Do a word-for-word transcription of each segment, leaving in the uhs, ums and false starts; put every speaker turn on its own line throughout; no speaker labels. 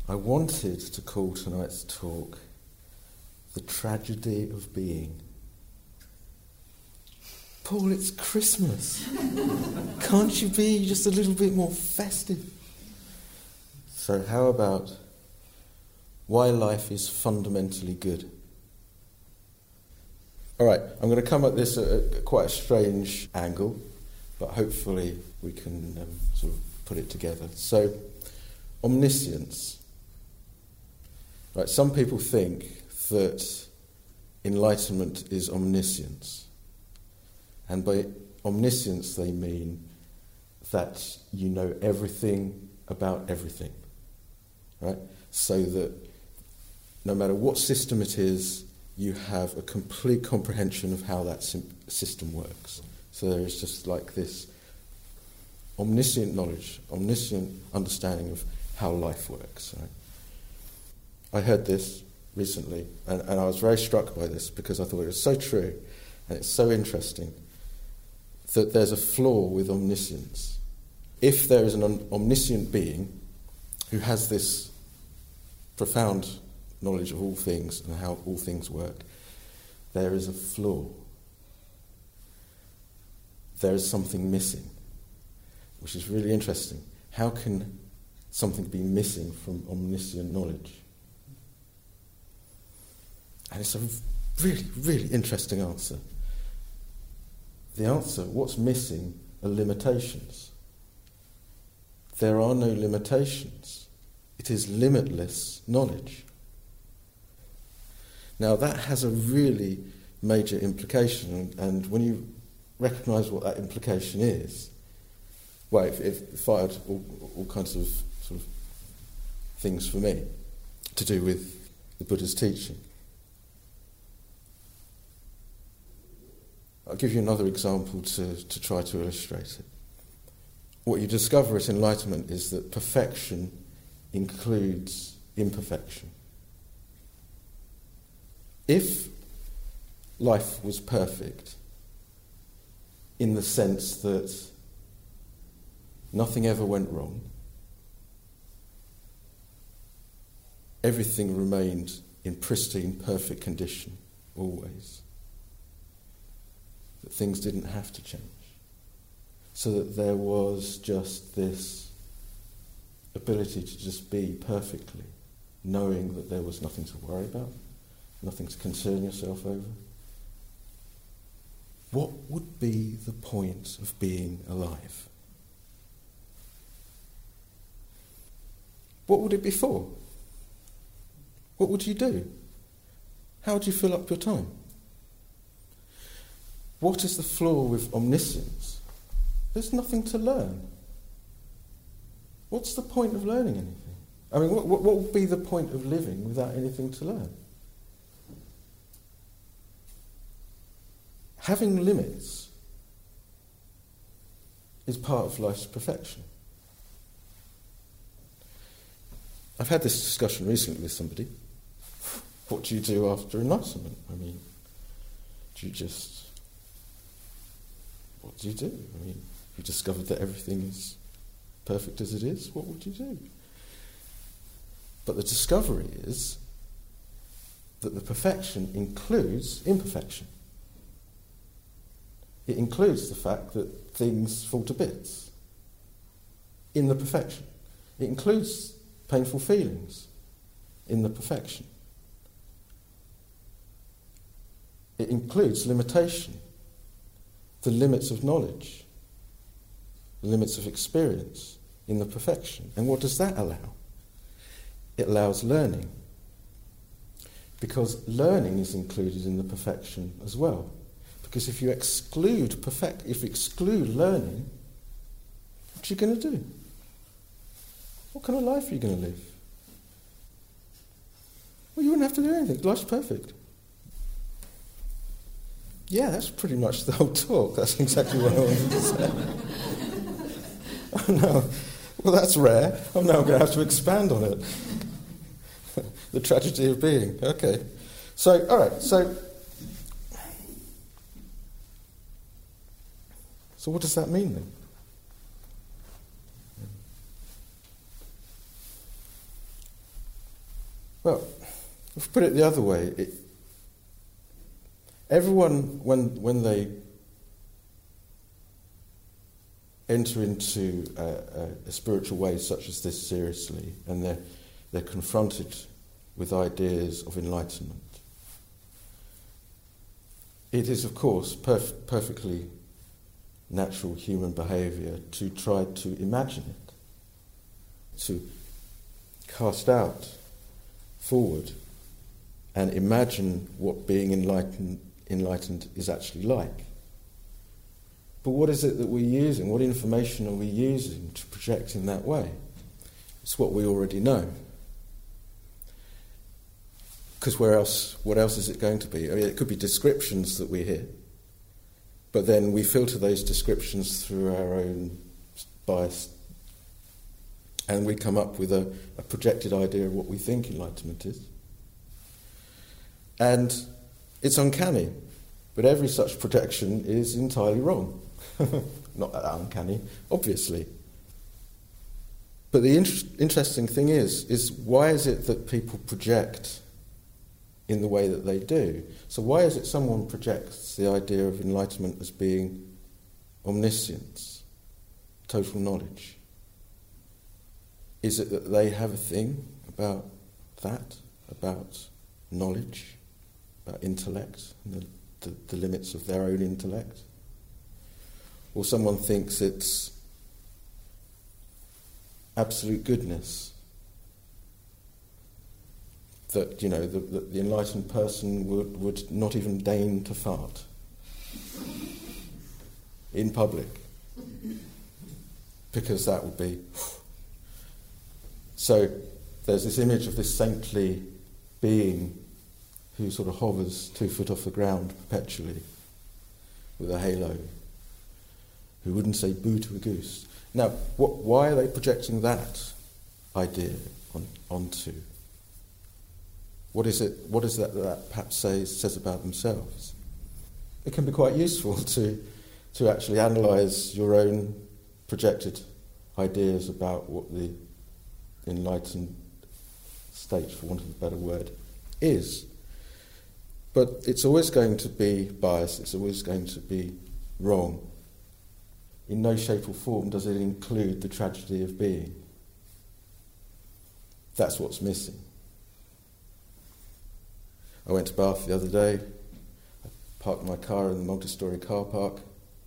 I wanted to call tonight's talk The Tragedy of Being. Paul, it's Christmas. Can't you be just a little bit more festive? So how about why life is fundamentally good? All right, I'm going to come at this at a, quite a strange angle, but hopefully we can um, sort of put it together. So, omniscience. Right, some people think that enlightenment is omniscience. And by omniscience they mean that you know everything about everything. Right? So that no matter what system it is, you have a complete comprehension of how that sim- system works. So there is just like this omniscient knowledge, omniscient understanding of how life works. Right? I heard this recently, and, and I was very struck by this because I thought it was so true, and it's so interesting, that there's a flaw with omniscience. If there is an om- omniscient being who has this profound knowledge of all things and how all things work, there is a flaw. There is something missing, which is really interesting. How can something be missing from omniscient knowledge? And it's a really, really interesting answer. The answer, what's missing, are limitations. There are no limitations. It is limitless knowledge. Now that has a really major implication, and when you recognise what that implication is, well, it, it fired all, all kinds of sort of things for me to do with the Buddha's teaching. I'll give you another example to, to try to illustrate it. What you discover at enlightenment is that perfection includes imperfection. If life was perfect, in the sense that nothing ever went wrong, everything remained in pristine, perfect condition, always, that things didn't have to change, so that there was just this ability to just be perfectly, knowing that there was nothing to worry about, nothing to concern yourself over. What would be the point of being alive? What would it be for? What would you do? How would you fill up your time? What is the flaw with omniscience? There's nothing to learn. What's the point of learning anything? I mean, what, what, what would be the point of living without anything to learn? Having limits is part of life's perfection. I've had this discussion recently with somebody. What do you do after enlightenment? I mean, do you just... What do you do? I mean, you discovered that everything is perfect as it is. What would you do? But the discovery is that the perfection includes imperfection. It includes the fact that things fall to bits in the perfection. It includes painful feelings in the perfection. It includes limitation, the limits of knowledge, the limits of experience in the perfection. And what does that allow? It allows learning, because learning is included in the perfection as well. Because if you exclude perfect, if you exclude learning, what are you going to do? What kind of life are you going to live? Well, you wouldn't have to do anything. Life's perfect. Yeah, that's pretty much the whole talk. That's exactly what I wanted to say. Oh no, well that's rare. I'm now going to have to expand on it. The tragedy of being. Okay. So, all right, so... So what does that mean then? Well, if we put it the other way, it, everyone, when, when they enter into a, a, a spiritual way such as this seriously, and they're, they're confronted with ideas of enlightenment, it is, of course, perf- perfectly natural human behaviour to try to imagine it, to cast out forward and imagine what being enlightened, enlightened is actually like. But what is it that we're using? What information are we using to project in that way? It's what we already know. Because where else? What else is it going to be? I mean, it could be descriptions that we hear, but then we filter those descriptions through our own bias, and we come up with a, a projected idea of what we think enlightenment is. And it's uncanny, but every such projection is entirely wrong. Not that uncanny, obviously. But the inter- interesting thing is, is why is it that people project in the way that they do? So why is it someone projects the idea of enlightenment as being omniscience, total knowledge? Is it that they have a thing about that, about knowledge, about intellect, and the, the, the limits of their own intellect? Or someone thinks it's absolute goodness, that, you know, the, the, the enlightened person would, would not even deign to fart in public, because that would be... So there's this image of this saintly being who sort of hovers two foot off the ground perpetually with a halo, who wouldn't say boo to a goose. Now, what, why are they projecting that idea on, onto? What is it? What is that that perhaps says, says about themselves? It can be quite useful to, to actually analyse your own projected ideas about what the enlightened state, for want of a better word, is. But it's always going to be biased, it's always going to be wrong. In no shape or form does it include the tragedy of being. That's what's missing. I went to Bath the other day. I parked my car in the multi-storey car park.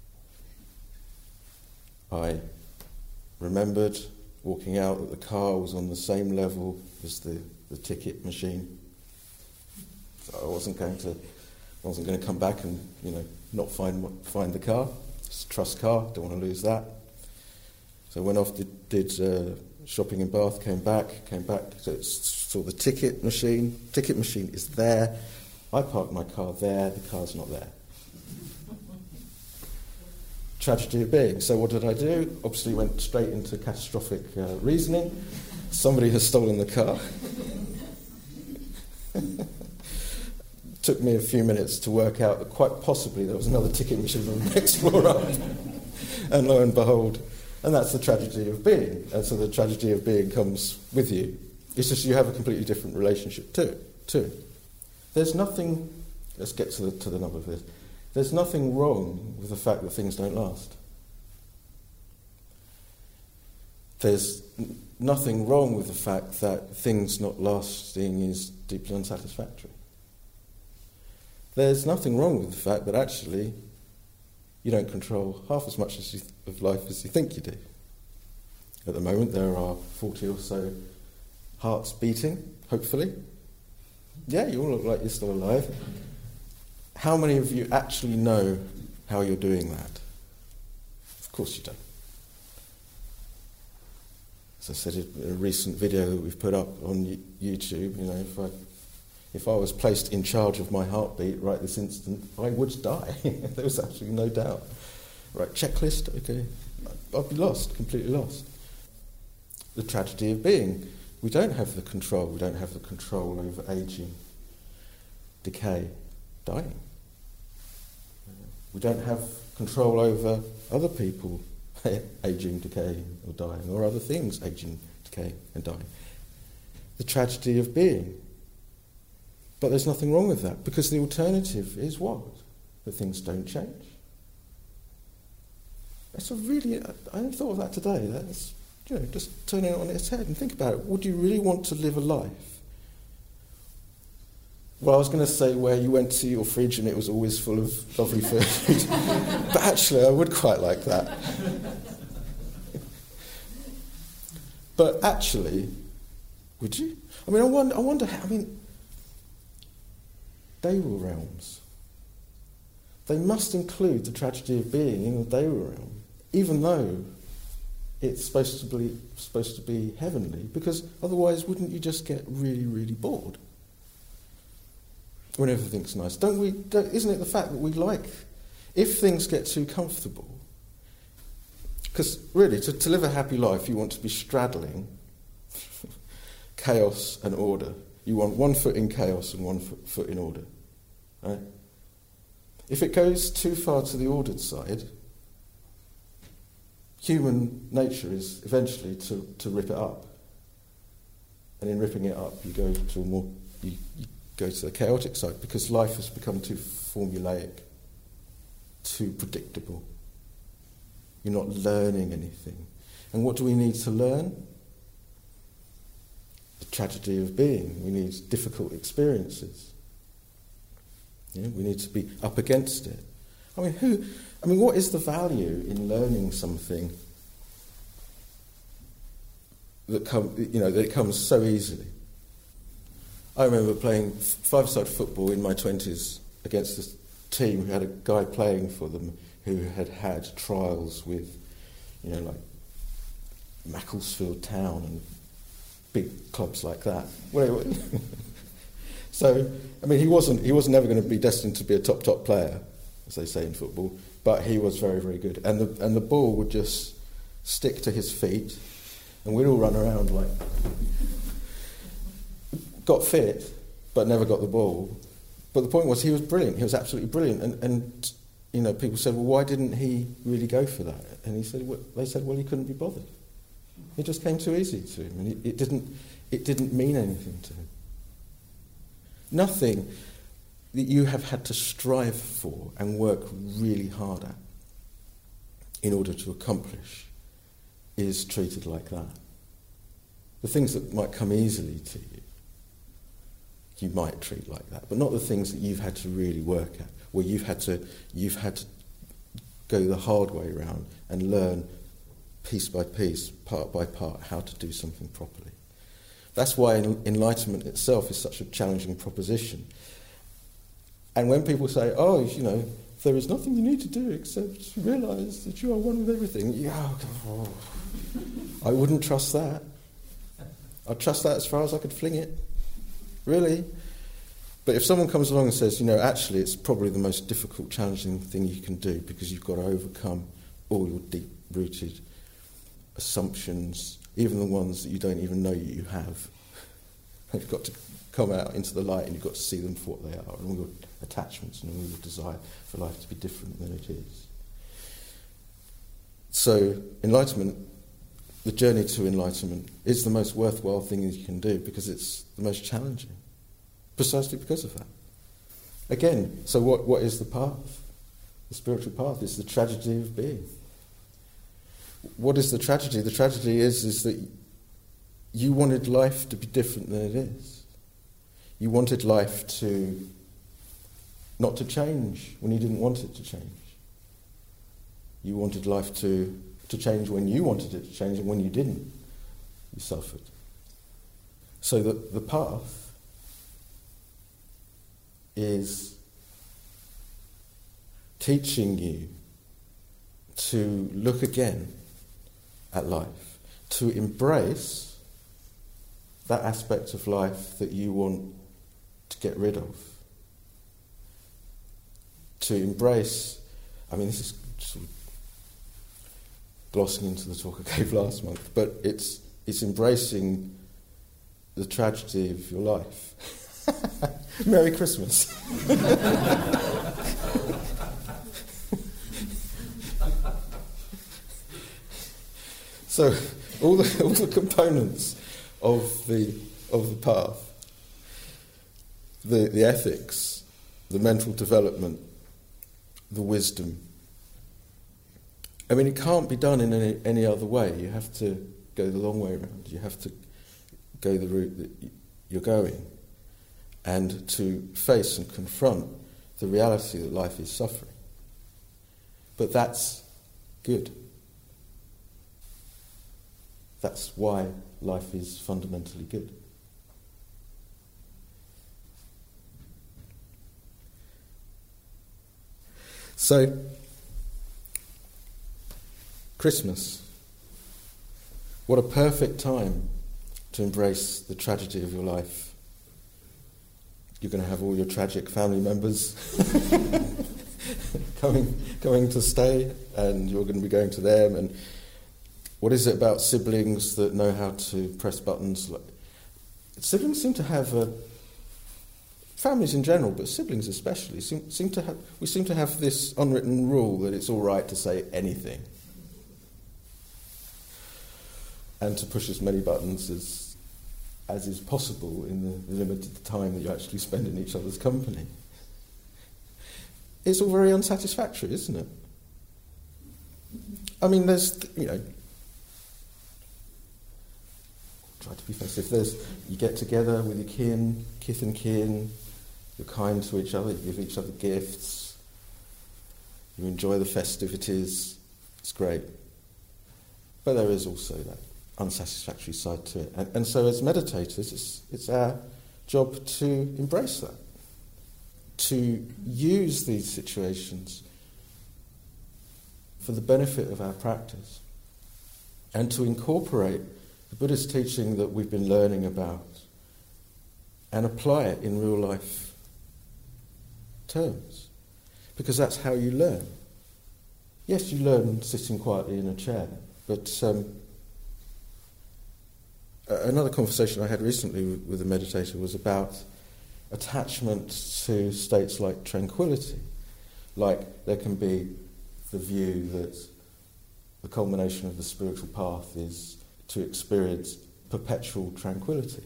I remembered walking out that the car was on the same level as the, the ticket machine. So I wasn't going to wasn't going to come back and, you know, not find find the car. It's a trust car, don't want to lose that. So I went off, did, did uh, shopping in Bath, came back, came back, so saw the ticket machine. Ticket machine is there. I parked my car there, the car's not there. Tragedy of being. So what did I do? Obviously went straight into catastrophic uh, reasoning. Somebody has stolen the car. Took me a few minutes to work out that quite possibly there was another ticket machine on the next floor up. And lo and behold, and that's the tragedy of being. And so the tragedy of being comes with you. It's just you have a completely different relationship to it. To it. There's nothing, let's get to the, to the number of this. There's nothing wrong with the fact that things don't last. There's n- nothing wrong with the fact that things not lasting is deeply unsatisfactory. There's nothing wrong with the fact that actually you don't control half as much as you th- of life as you think you do. At the moment there are forty or so hearts beating, hopefully. Yeah, you all look like you're still alive. How many of you actually know how you're doing that? Of course you don't. As I said in a recent video that we've put up on YouTube, you know, if I if I was placed in charge of my heartbeat right this instant, I would die. There was absolutely no doubt. Right, checklist, okay. I'd be lost, completely lost. The tragedy of being. We don't have the control. We don't have the control over ageing, decay, dying. We don't have control over other people ageing, decaying, or dying, or other things ageing, decaying, and dying. The tragedy of being. But there's nothing wrong with that, because the alternative is what? That things don't change. It's a really, I only thought of that today. That's, you know, just turning it on its head and think about it. Would you really want to live a life? Well, I was going to say where you went to your fridge and it was always full of lovely food. But actually, I would quite like that. But actually, would you? I mean, I wonder, I wonder how, I mean, Daewoo realms. They must include the tragedy of being in the Daewoo realm, even though it's supposed to be supposed to be heavenly, because otherwise wouldn't you just get really, really bored when everything's nice? Don't we? Don't, isn't it the fact that we like, if things get too comfortable, because really to, to live a happy life you want to be straddling chaos and order. You want one foot in chaos and one foot, foot in order, right? If it goes too far to the ordered side, human nature is eventually to, to rip it up. And in ripping it up, you go to a more, you, you go to the chaotic side, because life has become too formulaic, too predictable. You're not learning anything. And what do we need to learn? The tragedy of being. We need difficult experiences. Yeah, we need to be up against it. I mean, who? I mean, what is the value in learning something that come, you know, that it comes so easily? I remember playing five-a-side football in my twenties against this team who had a guy playing for them who had had trials with, you know, like Macclesfield Town and big clubs like that. Well, so, I mean, he wasn't he wasn't ever going to be destined to be a top, top player, as they say in football, but he was very, very good. And the and the ball would just stick to his feet, and we'd all run around like, got fit, but never got the ball. But the point was, he was brilliant. He was absolutely brilliant. And, and you know, people said, well, why didn't he really go for that? And he said, well, they said, well, he couldn't be bothered. It just came too easy to him, and it, it didn't it didn't mean anything to him. Nothing that you have had to strive for and work really hard at in order to accomplish is treated like that. The things that might come easily to you, you might treat like that, but not the things that you've had to really work at, where you've had to you've had to go the hard way around and learn piece by piece, part by part, how to do something properly. That's why enlightenment itself is such a challenging proposition. And when people say, oh, you know, there is nothing you need to do except realise that you are one with everything, yeah, oh, I wouldn't trust that. I'd trust that as far as I could fling it. Really? But if someone comes along and says, you know, actually it's probably the most difficult, challenging thing you can do because you've got to overcome all your deep-rooted assumptions, even the ones that you don't even know you have. They've got to come out into the light and you've got to see them for what they are, and all your attachments and all your desire for life to be different than it is. So enlightenment, the journey to enlightenment, is the most worthwhile thing you can do because it's the most challenging, precisely because of that. Again, so what, what is the path? The spiritual path is the tragedy of being. What is the tragedy? The tragedy is, is that you wanted life to be different than it is. You wanted life to not to change when you didn't want it to change. You wanted life to, to change when you wanted it to change, and when you didn't, you suffered. So the, the path is teaching you to look again at life, to embrace that aspect of life that you want to get rid of. To embrace, I mean, this is sort of glossing into the talk I gave last month, but it's it's embracing the tragedy of your life. Merry Christmas. So all the all the components of the of the path. the, the ethics, the mental development, the wisdom. I mean, it can't be done in any, any other way. You have to go the long way around. You have to go the route that you're going, and to face and confront the reality that life is suffering. But that's good. That's why life is fundamentally good. So, Christmas. What a perfect time to embrace the tragedy of your life. You're going to have all your tragic family members coming coming to stay, and you're going to be going to them. And what is it about siblings that know how to press buttons? Siblings seem to have, uh, families in general, but siblings especially, seem, seem to have, we seem to have this unwritten rule that it's all right to say anything and to push as many buttons as as is possible in the limited time that you actually spend in each other's company. It's all very unsatisfactory, isn't it? I mean, there's, you know, try to be festive. There's, you get together with your kin, kith and kin, you're kind to each other, you give each other gifts, you enjoy the festivities, it's great. But there is also that unsatisfactory side to it. And, and so as meditators, it's, it's our job to embrace that, to use these situations for the benefit of our practice, and to incorporate the Buddhist teaching that we've been learning about and apply it in real life terms. Because that's how you learn. Yes, you learn sitting quietly in a chair, but um, another conversation I had recently with a meditator was about attachment to states like tranquility. Like there can be the view that the culmination of the spiritual path is to experience perpetual tranquility.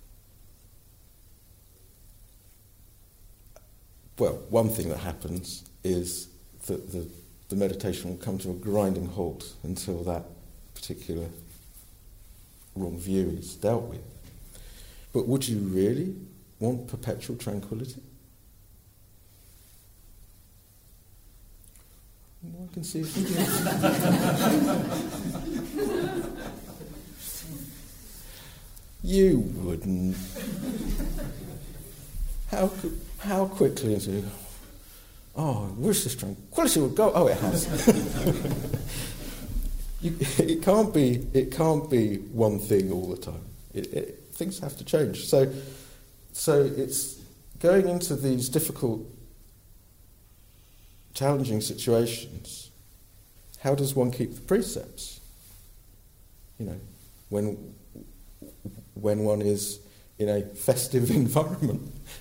Well, one thing that happens is that the, the meditation will come to a grinding halt until that particular wrong view is dealt with. But would you really want perpetual tranquility? Well, I can see if you do. You wouldn't. How how quickly into it? Oh, I wish this tranquility would go. Oh, it has. You, it can't be. It can't be one thing all the time. It, it, things have to change. So, so it's going into these difficult, challenging situations. How does one keep the precepts? You know, when when one is in a festive environment,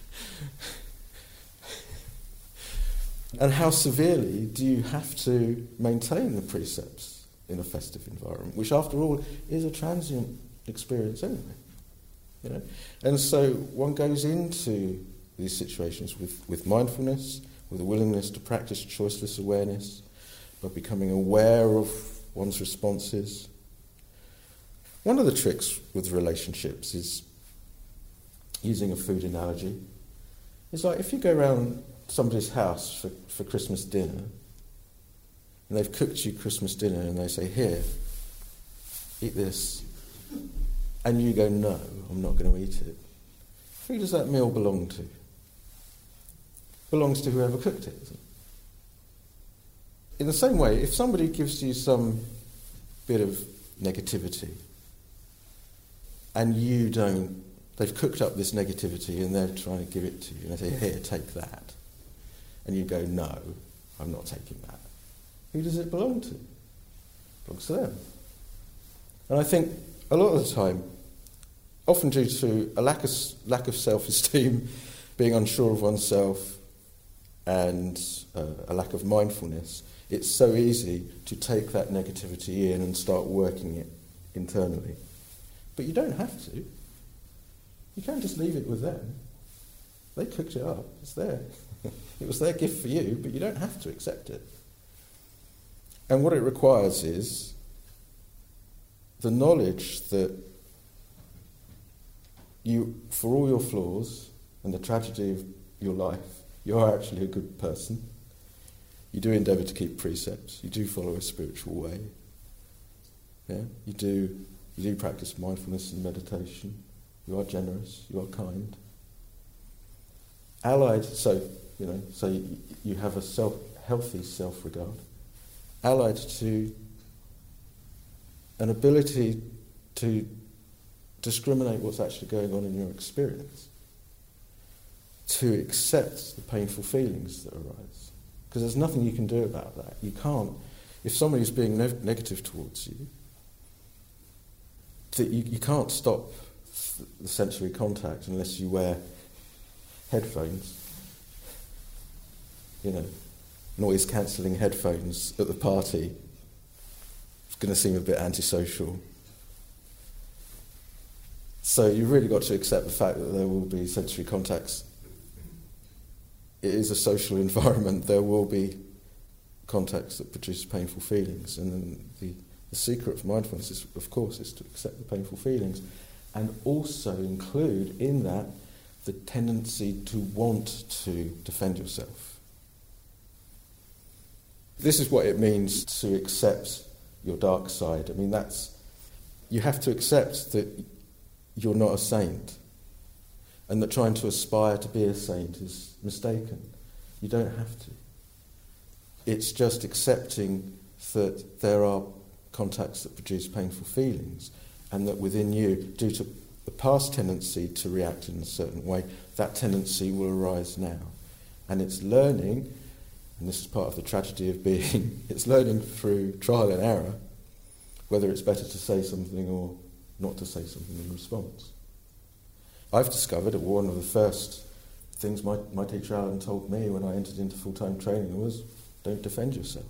and how severely do you have to maintain the precepts in a festive environment, which after all is a transient experience anyway, you know? And so one goes into these situations with, with mindfulness, with a willingness to practice choiceless awareness, by becoming aware of one's responses. One of the tricks with relationships is, using a food analogy, it's like if you go around somebody's house for, for Christmas dinner, and they've cooked you Christmas dinner and they say, here, eat this, and you go, no, I'm not going to eat it. Who does that meal belong to? Belongs to whoever cooked it, isn't it? In the same way, if somebody gives you some bit of negativity and you don't, they've cooked up this negativity and they're trying to give it to you, and they say, here, take that, and you go, no, I'm not taking that. Who does it belong to? It belongs to them. And I think a lot of the time, often due to a lack of, lack of self-esteem, being unsure of oneself, and uh, a lack of mindfulness, it's so easy to take that negativity in and start working it internally. But you don't have to. You can't just leave it with them. They cooked it up. It's there. It was their gift for you, but you don't have to accept it. And what it requires is the knowledge that you, for all your flaws and the tragedy of your life, you are actually a good person. You do endeavour to keep precepts. You do follow a spiritual way. Yeah, you do. You do practice mindfulness and meditation. You are generous. You are kind. Allied, so you know, so you, you have a self, healthy self-regard. Allied to an ability to discriminate what's actually going on in your experience, to accept the painful feelings that arise. Because there's nothing you can do about that. You can't, if somebody's being ne- negative towards you, that you, you can't stop the sensory contact unless you wear headphones, you know, noise-cancelling headphones at the party. It's going to seem a bit antisocial. So you've really got to accept the fact that there will be sensory contacts. It is a social environment. There will be contacts that produce painful feelings. And then the, the secret of mindfulness, is, of course, is to accept the painful feelings and also include in that the tendency to want to defend yourself. This is what it means to accept your dark side. I mean, that's, you have to accept that you're not a saint, and that trying to aspire to be a saint is mistaken. You don't have to. It's just accepting that there are contacts that produce painful feelings, and that within you, due to the past tendency to react in a certain way, that tendency will arise now. And it's learning, and this is part of the tragedy of being, it's learning through trial and error, whether it's better to say something or not to say something in response. I've discovered that one of the first things my, my teacher Alan told me when I entered into full-time training was, don't defend yourself.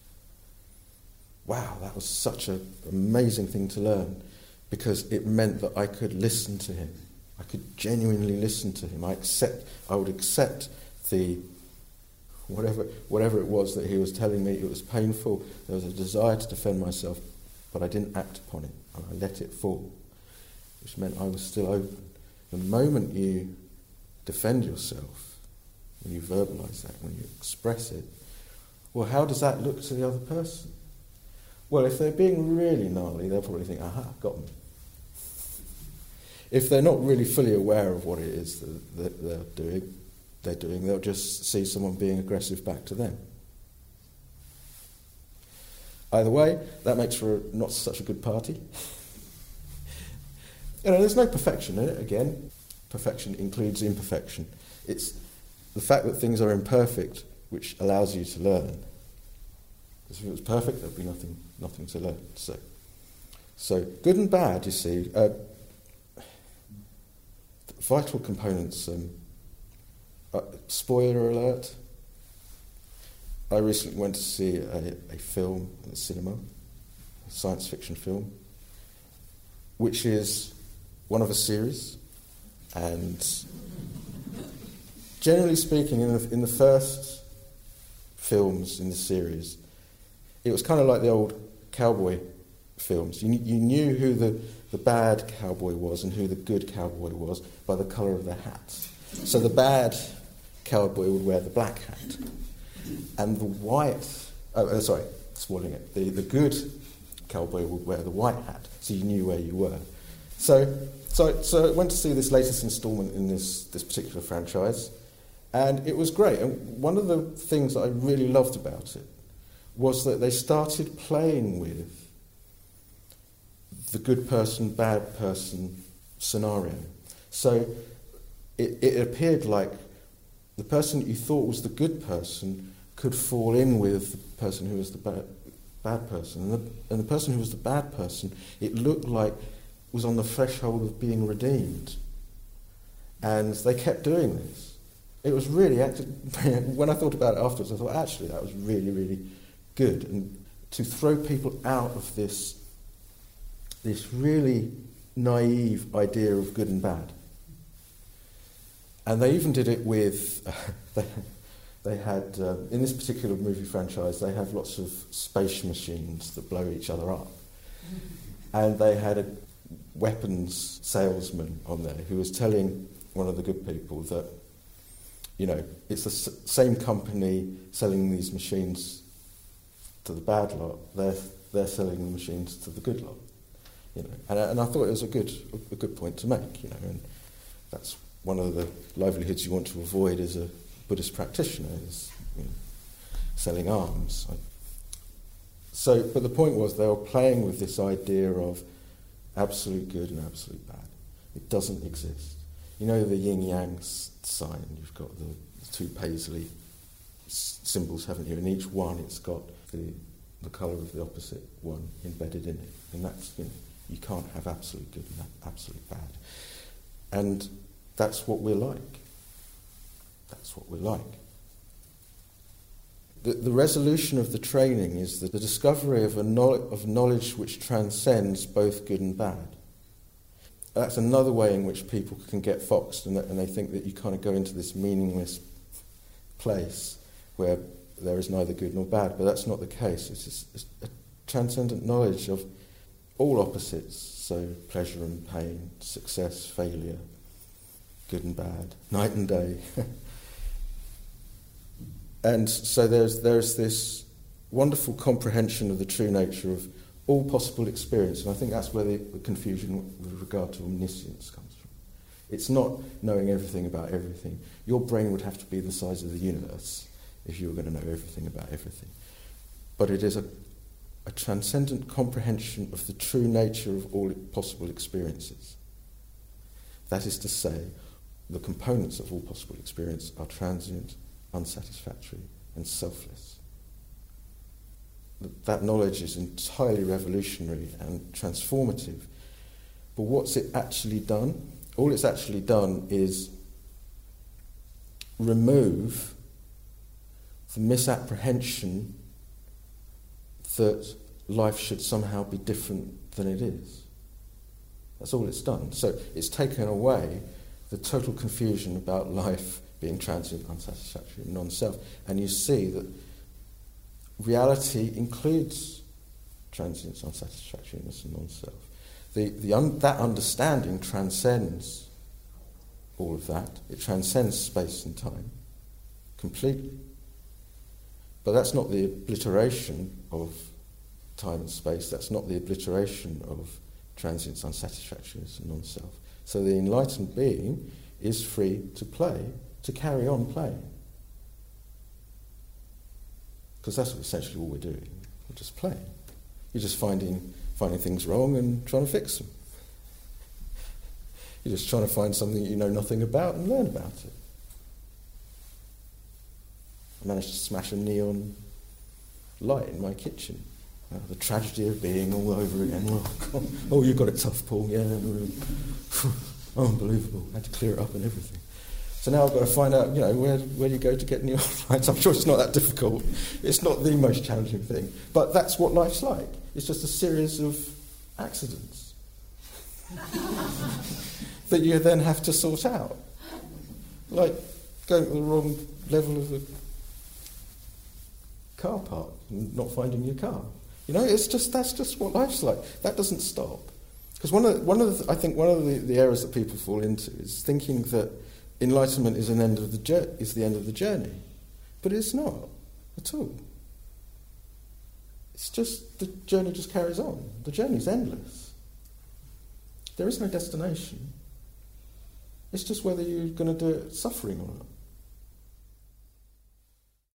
Wow, that was such an amazing thing to learn, because it meant that I could listen to him. I could genuinely listen to him. I accept. I would accept the whatever whatever it was that he was telling me. It was painful. There was a desire to defend myself, but I didn't act upon it, and I let it fall, which meant I was still open. The moment you defend yourself, when you verbalise that, when you express it, well, how does that look to the other person? Well, if they're being really gnarly, they'll probably think, aha, got me. If they're not really fully aware of what it is that, that they're doing, they're doing, they'll just see someone being aggressive back to them. Either way, that makes for a, not such a good party. You know, there's no perfection in it, again. Perfection includes imperfection. It's the fact that things are imperfect which allows you to learn. Because if it was perfect, there'd be nothing nothing to learn. So, so good and bad, you see, uh, vital components. Um, uh, spoiler alert, I recently went to see a, a film at the cinema, a science fiction film, which is one of a series, and generally speaking, in the, in the first films in the series, it was kind of like the old cowboy films. You, you knew who the, the bad cowboy was and who the good cowboy was by the colour of their hats. So the bad cowboy would wear the black hat, and the white, oh, uh, sorry, spoiling it, the, the good cowboy would wear the white hat, so you knew where you were. So, so, so I went to see this latest instalment in this, this particular franchise, and it was great. And one of the things that I really loved about it was that they started playing with the good person, bad person scenario. So it, it appeared like the person that you thought was the good person could fall in with the person who was the bad, bad person. And the, and the person who was the bad person, it looked like was on the threshold of being redeemed. And they kept doing this. It was really, acted, when I thought about it afterwards, I thought, actually, that was really, really good. And to throw people out of this, this really naive idea of good and bad. And they even did it with, uh, they, they had, um, in this particular movie franchise, they have lots of space machines that blow each other up. And they had a weapons salesman on there who was telling one of the good people that, you know, it's the s- same company selling these machines to the bad lot, they're, they're selling the machines to the good lot. You know, and, and I thought it was a good, a good point to make, you know, and that's one of the livelihoods you want to avoid as a Buddhist practitioner, is, you know, selling arms. So, but the point was they were playing with this idea of absolute good and absolute bad. It doesn't exist. You know the yin-yang s- sign, you've got the, the two paisley s- symbols, haven't you? And each one, it's got the, the colour of the opposite one embedded in it. And that's, you know, you can't have absolute good and absolute bad. And that's what we're like. That's what we're like. The, the resolution of the training is that the discovery of a knowledge, of knowledge which transcends both good and bad. That's another way in which people can get foxed, and, and they think that you kind of go into this meaningless place where there is neither good nor bad, but that's not the case. It's, just, it's a transcendent knowledge of all opposites, so pleasure and pain, success, failure, good and bad, night and day. And so there's there's this wonderful comprehension of the true nature of all possible experience, and I think that's where the, the confusion with regard to omniscience comes from. It's not knowing everything about everything. Your brain would have to be the size of the universe if you were going to know everything about everything. But it is a, a transcendent comprehension of the true nature of all possible experiences. That is to say, the components of all possible experience are transient, unsatisfactory, and selfless. That knowledge is entirely revolutionary and transformative. But what's it actually done? All it's actually done is remove the misapprehension that life should somehow be different than it is. That's all it's done. So it's taken away the total confusion about life being transient, unsatisfactory, and non-self. And you see that reality includes transience, unsatisfactoriness, and non-self. The, the un, that understanding transcends all of that. It transcends space and time completely. But that's not the obliteration of time and space. That's not the obliteration of transience, unsatisfactoriness, and non-self. So the enlightened being is free to play, to carry on playing. Because that's essentially all we're doing. We're just playing. You're just finding finding things wrong and trying to fix them. You're just trying to find something that you know nothing about and learn about it. I managed to smash a neon light in my kitchen. Uh, the tragedy of being all over again. Oh, God. Oh, you got it tough, Paul. Yeah, unbelievable. I had to clear it up and everything. So now I've got to find out, you know, where where do you go to get neon lights? I'm sure it's not that difficult. It's not the most challenging thing. But that's what life's like. It's just a series of accidents that you then have to sort out. Like going to the wrong level of the car park and not finding your car. You know, it's just that's just what life's like. That doesn't stop. Because one of the, one of the, I think one of the, the errors that people fall into is thinking that enlightenment is an end of the jour- is the end of the journey, but it's not at all. It's just the journey just carries on. The journey's endless. There is no destination. It's just whether you're going to do it suffering or not.